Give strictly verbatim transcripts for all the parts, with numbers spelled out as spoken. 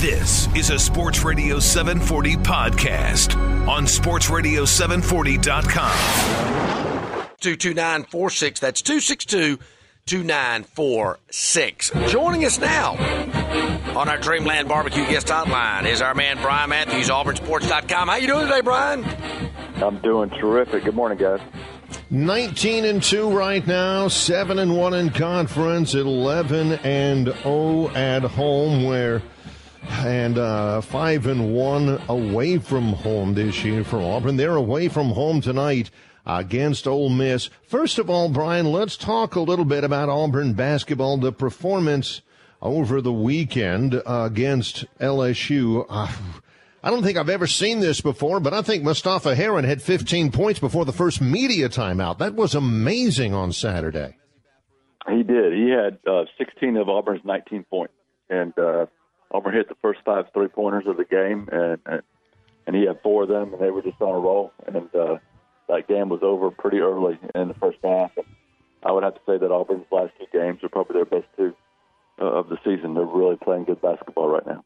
This is a Sports Radio seven forty podcast on sports radio seven forty dot com. two two nine four six. That's two six two, two nine four six. Joining us now on our Dreamland Barbecue guest hotline is our man Brian Matthews, auburn sports dot com. How you doing today, Brian? I'm doing terrific. Good morning, guys. nineteen and two right now, seven and one in conference, eleven and oh at home, where and uh, five and one away from home this year for Auburn. They're away from home tonight against Ole Miss. First of all, Brian, let's talk a little bit about Auburn basketball, the performance over the weekend uh, against L S U. Uh, I don't think I've ever seen this before, but I think Mustafa Heron had fifteen points before the first media timeout. That was amazing on Saturday. He did. He had uh, sixteen of Auburn's nineteen points, and uh, Auburn hit the first five three-pointers of the game, and, and and he had four of them, and they were just on a roll. And uh, that game was over pretty early in the first half. And I would have to say that Auburn's last two games are probably their best two uh, of the season. They're really playing good basketball right now.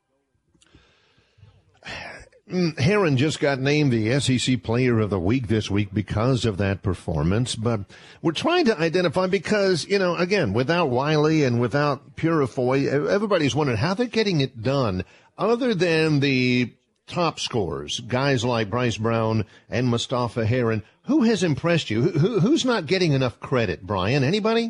Heron just got named the S E C Player of the Week this week because of that performance, but we're trying to identify because, you know, again, without Wiley and without Purifoy, everybody's wondering how they're getting it done other than the top scorers, guys like Bryce Brown and Mustafa Heron. Who has impressed you? Who, who's not getting enough credit, Brian? Anybody?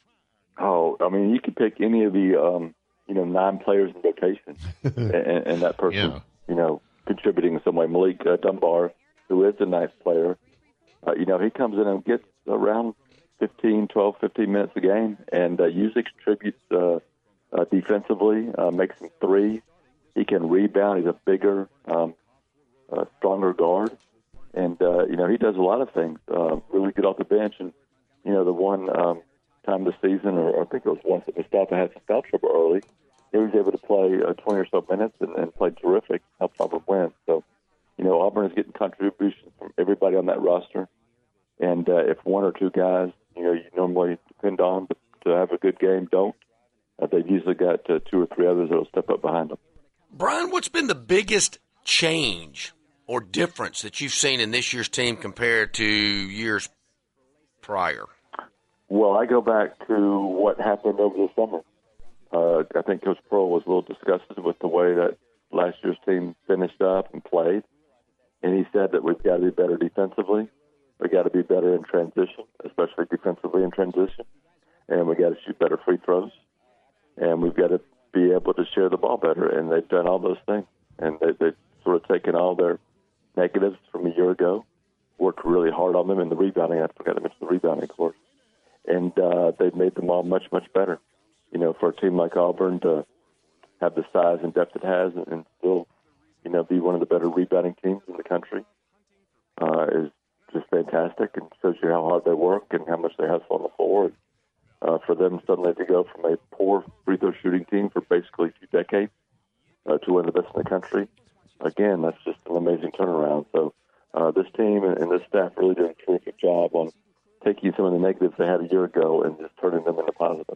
Oh, I mean, you could pick any of the, um, you know, nine players in rotation, and, and that person, yeah. you know, contributing in some way. Malik uh, Dunbar, who is a nice player, uh, you know, he comes in and gets around fifteen, twelve, fifteen minutes a game, and uh, usually contributes uh, uh, defensively, uh, makes some threes. He can rebound. He's a bigger, um, uh, stronger guard, and uh, you know, he does a lot of things. Uh, really good off the bench, and you know, the one um, time this season, or, or I think it was once that Mustafa had some foul trouble early. He was able to play uh, twenty or so minutes and, and played terrific, helped Auburn win. So, you know, Auburn is getting contributions from everybody on that roster. And uh, if one or two guys, you know, you normally depend on but to have a good game, don't, uh, they've usually got uh, two or three others that will step up behind them. Brian, what's been the biggest change or difference that you've seen in this year's team compared to years prior? Well, I go back to what happened over the summer. Uh, I think Coach Pearl was a little disgusted with the way that last year's team finished up and played. And he said that we've got to be better defensively. We've got to be better in transition, especially defensively in transition. And we've got to shoot better free throws. And we've got to be able to share the ball better. And they've done all those things. And they, they've sort of taken all their negatives from a year ago, worked really hard on them in the rebounding. I forgot to mention the rebounding, of course. And uh, they've made them all much, much better. You know, for a team like Auburn to have the size and depth it has and still, you know, be one of the better rebounding teams in the country uh, is just fantastic and shows you how hard they work and how much they hustle on the floor. And, uh, for them suddenly to go from a poor free throw shooting team for basically two decades uh, to one of the best in the country, again, that's just an amazing turnaround. So uh, this team and, and this staff really did a terrific job on taking some of the negatives they had a year ago and just turning them into positives.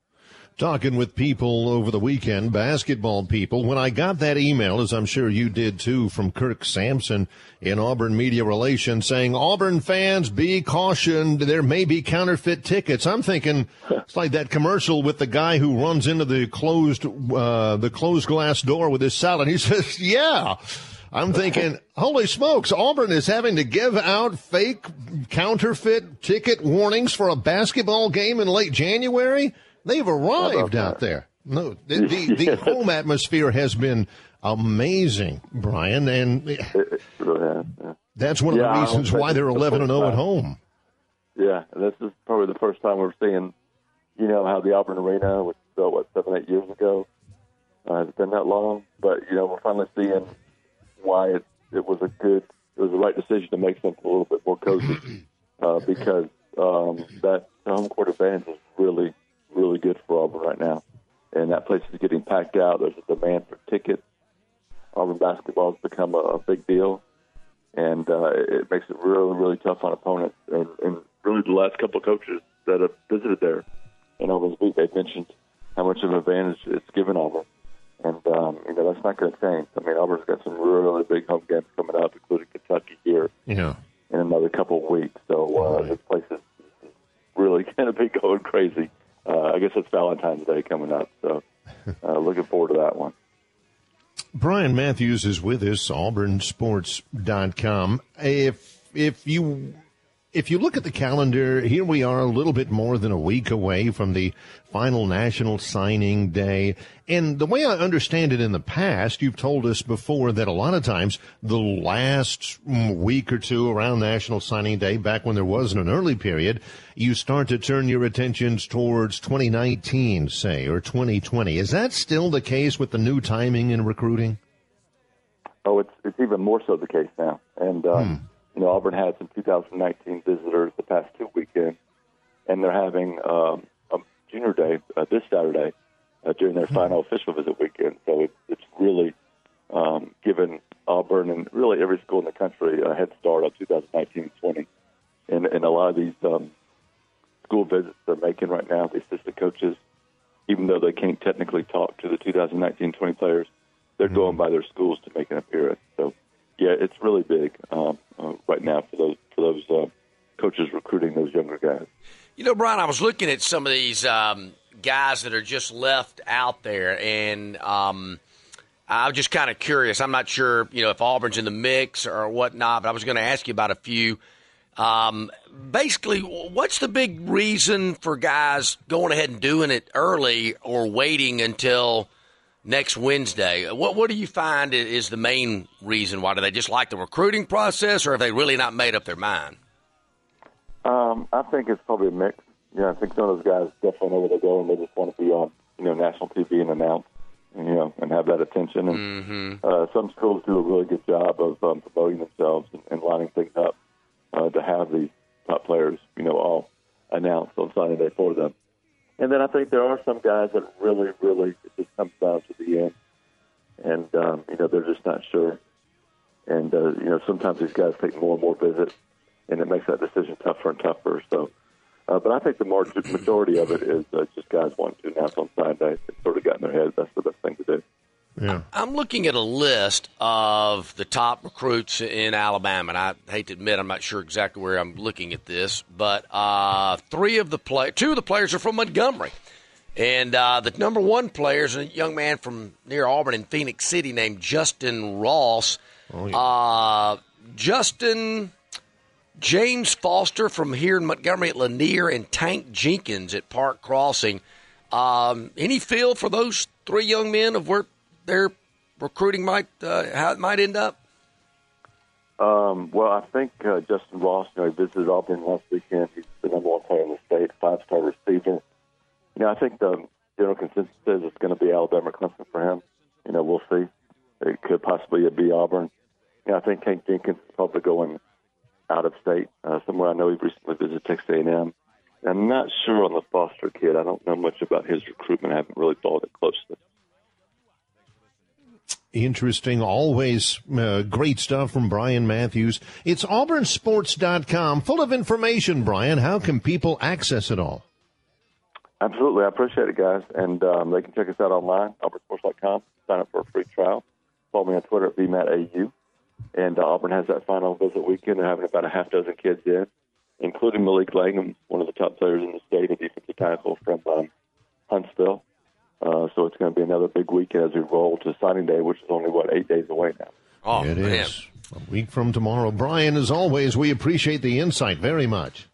Talking with people over the weekend, basketball people, when I got that email, as I'm sure you did too, from Kirk Sampson in Auburn Media Relations saying, Auburn fans, be cautioned, there may be counterfeit tickets. I'm thinking it's like that commercial with the guy who runs into the closed, uh, the closed glass door with his salad. He says, yeah. I'm thinking, holy smokes, Auburn is having to give out fake counterfeit ticket warnings for a basketball game in late January? They've arrived out there. No, the, the, the home atmosphere has been amazing, Brian, and that's one of yeah, the reasons why they're eleven and oh at home. Yeah, this is probably the first time we're seeing, you know, how the Auburn Arena, which was built, what, seven, eight years ago, uh, it's been that long, but, you know, we're finally seeing why it, it was a good, it was the right decision to make something a little bit more cozy, uh, because um, that home court advantage is really, really good for Auburn right now. And that place is getting packed out. There's a demand for tickets. Auburn basketball has become a, a big deal. And uh, it makes it really, really tough on opponents. And, and really the last couple of coaches that have visited there in Auburn's beat, they've mentioned how much of an advantage it's given Auburn. And, um, you know, that's that's not going to change. I mean, Auburn's got some really big home games coming up, including Kentucky here yeah. in another couple of weeks. So uh, right. this place is really going to be going crazy. Uh, I guess it's Valentine's Day coming up, so uh, looking forward to that one. Brian Matthews is with us, auburn sports dot com. If if you if you look at the calendar, here we are a little bit more than a week away from the final national signing day. And the way I understand it in the past, you've told us before that a lot of times the last week or two around National Signing Day, back when there wasn't an early period, you start to turn your attentions towards twenty nineteen, say, or twenty twenty. Is that still the case with the new timing in recruiting? Oh, it's it's even more so the case now. And, um, hmm. you know, Auburn had some two thousand nineteen visitors the past two weekends, and they're having um, a junior day uh, this Saturday uh, during their hmm. final official visit weekend. So it, it's really um, given Auburn and really every school in the country a head start on two thousand nineteen twenty. And, and a lot of these um, school visits they're making right now, the assistant coaches, even though they can't technically talk to the two thousand nineteen twenty players, they're hmm. going by their schools to make an appearance. So, yeah, it's really big um, uh, right now for those for those uh, coaches recruiting those younger guys. You know, Brian, I was looking at some of these um, guys that are just left out there, and um, I'm just kind of curious. I'm not sure, you know, if Auburn's in the mix or whatnot, but I was going to ask you about a few. Um, basically, what's the big reason for guys going ahead and doing it early or waiting until next Wednesday? What what do you find is the main reason why? Do they just like the recruiting process, or have they really not made up their mind? Um, I think it's probably a mix. Yeah, I think some of those guys definitely know where they're going. They just want to be on, you know, national T V and announced, you know, and have that attention. And mm-hmm. uh, some schools do a really good job of um, promoting themselves and, and lining things up uh, to have these top players, you know, all announced on signing day for them. And then I think there are some guys that really, really, it just comes down to the end. And, um, you know, they're just not sure. And, uh, you know, sometimes these guys take more and more visits, and it makes that decision tougher and tougher. So, uh, but I think the majority of it is uh, just guys wanting to announce on sign day. It's sort of got in their heads that's the best thing to do. Yeah. I'm looking at a list of the top recruits in Alabama, and I hate to admit I'm not sure exactly where I'm looking at this, but uh, three of the play, two of the players are from Montgomery, and uh, the number one player is a young man from near Auburn in Phoenix City named Justin Ross. Oh, yeah. uh, Justin, James Foster from here in Montgomery at Lanier, and Tank Jenkins at Park Crossing. Um, any feel for those three young men of where their recruiting might uh, how it might end up? Um, well, I think uh, Justin Ross, you know, he visited Auburn last weekend. He's the number one player in the state, five-star receiver. You know, I think the general consensus is it's going to be Alabama Clemson for him. You know, we'll see. It could possibly be Auburn. You know, I think Tank Jenkins is probably going out of state uh, somewhere. I know he recently visited Texas A and M. I'm not sure on the Foster kid. I don't know much about his recruitment. I haven't really followed it closely. Interesting. Always uh, great stuff from Brian Matthews. It's auburn sports dot com. Full of information, Brian. How can people access it all? Absolutely. I appreciate it, guys. And um, they can check us out online, auburn sports dot com. Sign up for a free trial. Follow me on Twitter at B M A T A U. And uh, Auburn has that final visit weekend. They're having about a half dozen kids in, including Malik Langham, one of the top players in the state, a defensive tackle from um, Huntsville. Uh, so it's going to be another big weekend as we roll to signing day, which is only, what, eight days away now. Oh, it man. is. A week from tomorrow. Brian, as always, we appreciate the insight very much.